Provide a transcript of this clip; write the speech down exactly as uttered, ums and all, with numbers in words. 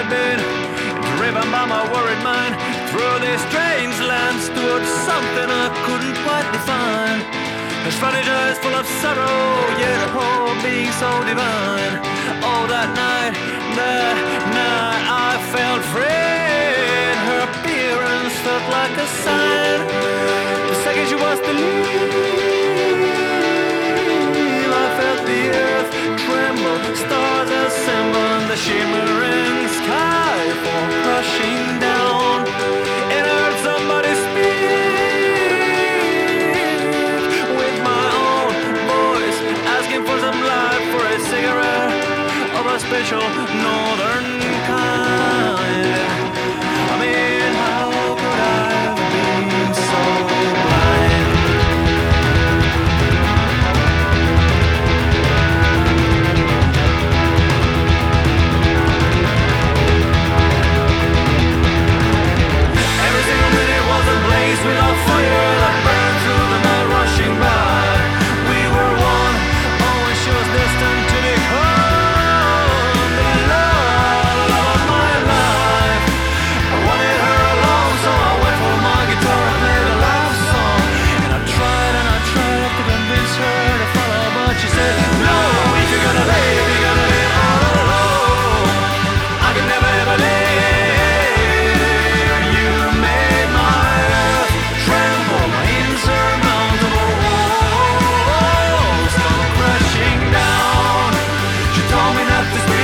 I'd been driven by my worried mind. Through this strange land stood something I couldn't quite define. Her Spanish eyes full of sorrow, yet her whole being so divine. Oh, that night, that night I felt free. Her appearance felt like a sign. The second she was to leave, I felt the earth tremble, stars assemble, and the shimmering sky fall crashing down. And I heard somebody speak with my own voice, asking for some light, for a cigarette of a special northern kind. I mean, how could I have been so blind? Every single minute was a blaze with a fire that burned through the night rushing by. We were one, oh, and she was destined to become the love, the love of my life. I wanted her alone, so I went for my guitar and played a love song. And I tried and I tried to convince her to follow, but she said, no, if you're gonna live, you're gonna live all alone. I could never ever live. You made my earth tremble, my insurmountable walls come crashing down. She told me not to speak.